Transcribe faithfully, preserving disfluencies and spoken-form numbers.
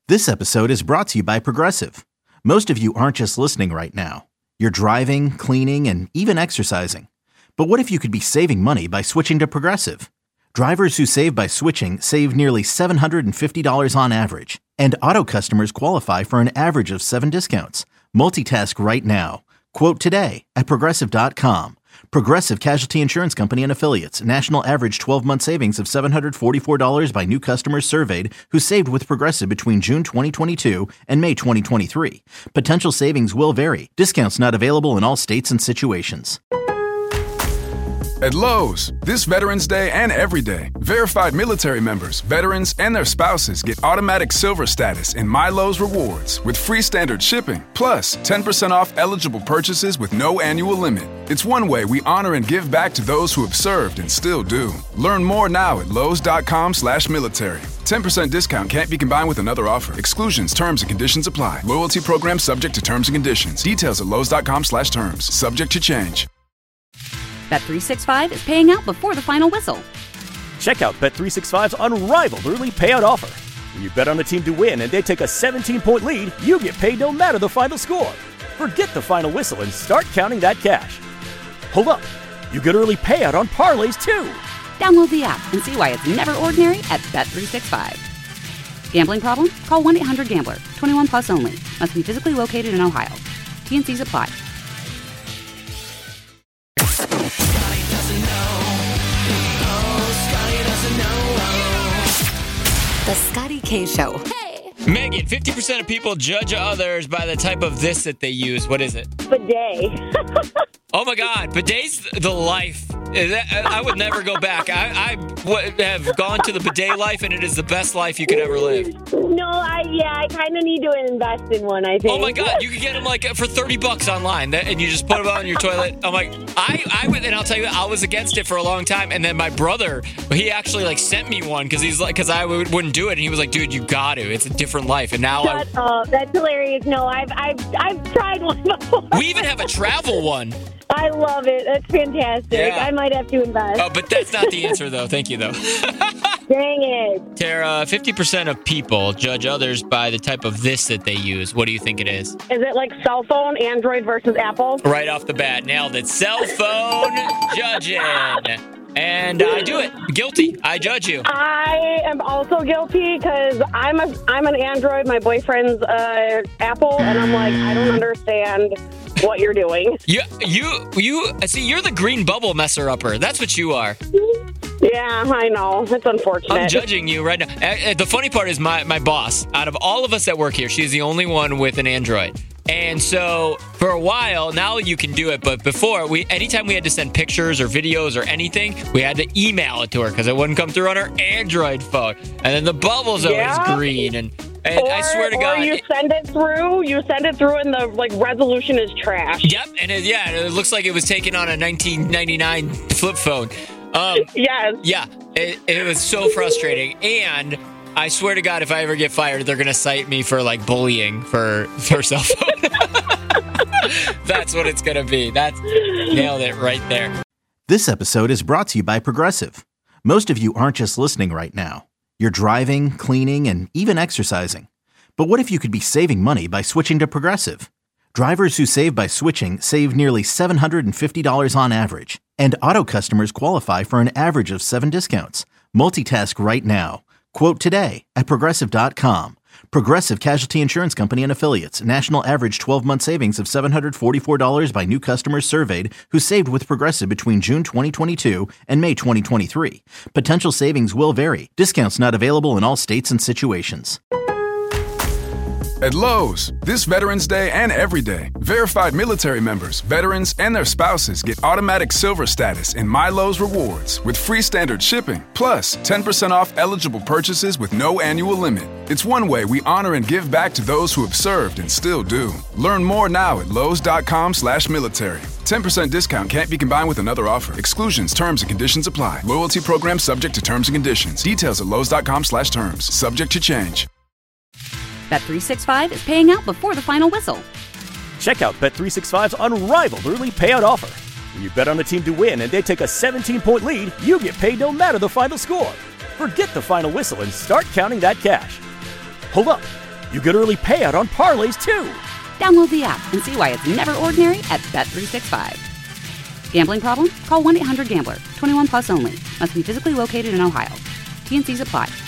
This episode is brought to you by Progressive. Most of you aren't just listening right now. You're driving, cleaning, and even exercising. But what if you could be saving money by switching to Progressive? Drivers who save by switching save nearly seven hundred fifty dollars on average. And auto customers qualify for an average of seven discounts. Multitask right now. Quote today at Progressive dot com. Progressive Casualty Insurance Company and Affiliates. National average twelve-month savings of seven hundred forty-four dollars by new customers surveyed who saved with Progressive between June twenty twenty-two and May twenty twenty-three. Potential savings will vary. Discounts not available in all states and situations. At Lowe's, this Veterans Day and every day, verified military members, veterans, and their spouses get automatic silver status in My Lowe's Rewards with free standard shipping, plus ten percent off eligible purchases with no annual limit. It's one way we honor and give back to those who have served and still do. Learn more now at Lowe's.com slash military. ten percent discount can't be combined with another offer. Exclusions, terms, and conditions apply. Loyalty program subject to terms and conditions. Details at Lowe's.com slash terms. Subject to change. Bet three sixty-five is paying out before the final whistle. Check out Bet three sixty-five's unrivaled early payout offer. When you bet on a team to win and they take a seventeen-point lead, you get paid no matter the final score. Forget the final whistle and start counting that cash. Hold up. You get early payout on parlays, too. Download the app and see why it's never ordinary at Bet three sixty-five. Gambling problem? Call one eight hundred gambler. twenty-one plus only. Must be physically located in Ohio. T and C's apply. Scotty doesn't know. Oh, Scotty doesn't know. The Scotty K Show. Hey. Megan, fifty percent of people judge others by the type of this that they use. What is it? Bidet. Oh my God, bidet's the life. I would never go back. I, I have gone to the bidet life, and it is the best life you could ever live. No, I yeah, I kind of need to invest in one, I think. Oh my God, you could get them like for thirty bucks online, and you just put them on your toilet. I'm like, I, I would, and I'll tell you, I was against it for a long time, and then my brother, he actually like sent me one because he's like, because I would, wouldn't do it, and he was like, dude, you got to. It's a different life, and now Shut I. Up. That's hilarious. No, I've, I've, I've tried one before. We even have a travel one. I love it. That's fantastic. Yeah. I might have to invest. Oh, but that's not the answer, though. Thank you, though. Dang it. Tara, fifty percent of people judge others by the type of this that they use. What do you think it is? Is it like cell phone, Android versus Apple? Right off the bat. Nailed it. Cell phone judging. And I do it. Guilty. I judge you. I am also guilty because I'm a I'm an Android. My boyfriend's uh, Apple, and I'm like, I don't understand what you're doing. You, you, you. See, you're the green bubble messer upper. That's what you are. Yeah, I know. It's unfortunate. I'm judging you right now. Uh, the funny part is my, my boss, out of all of us that work here, she's the only one with an Android. And so for a while, now you can do it. But before, we anytime we had to send pictures or videos or anything, we had to email it to her because it wouldn't come through on her Android phone. And then the bubble's yeah. always green. And, and or, I swear to or God. Or you send it through, you send it through and the like resolution is trash. Yep. And it, yeah, it looks like it was taken on a nineteen ninety-nine flip phone. Um, yes. Yeah. It, it was so frustrating. And I swear to God, if I ever get fired, they're going to cite me for, like, bullying for, for cell phone. That's what it's going to be. That's nailed it right there. This episode is brought to you by Progressive. Most of you aren't just listening right now. You're driving, cleaning, and even exercising. But what if you could be saving money by switching to Progressive? Drivers who save by switching save nearly seven hundred fifty dollars on average. And auto customers qualify for an average of seven discounts. Multitask right now. Quote today at Progressive dot com. Progressive Casualty Insurance Company and Affiliates. National average twelve-month savings of seven hundred forty-four dollars by new customers surveyed who saved with Progressive between June twenty twenty-two and May twenty twenty-three. Potential savings will vary. Discounts not available in all states and situations. At Lowe's, this Veterans Day and every day, verified military members, veterans, and their spouses get automatic silver status in My Lowe's Rewards with free standard shipping, plus ten percent off eligible purchases with no annual limit. It's one way we honor and give back to those who have served and still do. Learn more now at Lowe's.com slash military. ten percent discount can't be combined with another offer. Exclusions, terms, and conditions apply. Loyalty program subject to terms and conditions. Details at Lowe's.com slash terms. Subject to change. Bet three sixty-five is paying out before the final whistle. Check out Bet three sixty-five's unrivaled early payout offer. When you bet on a team to win and they take a seventeen-point lead, you get paid no matter the final score. Forget the final whistle and start counting that cash. Hold up. You get early payout on parlays, too. Download the app and see why it's never ordinary at Bet three sixty-five. Gambling problem? Call one eight hundred gambler. twenty-one plus only. Must be physically located in Ohio. T and C's apply.